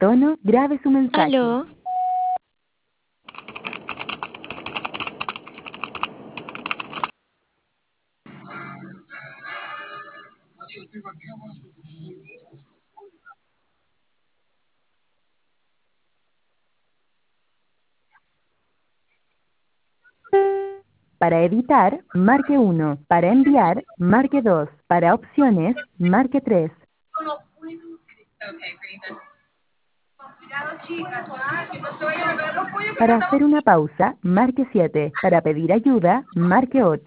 tono, grabe su mensaje. Aló. Para editar, marque 1. Para enviar, marque 2. Para opciones, marque 3. Para hacer una pausa, marque 7. Para pedir ayuda, marque 8.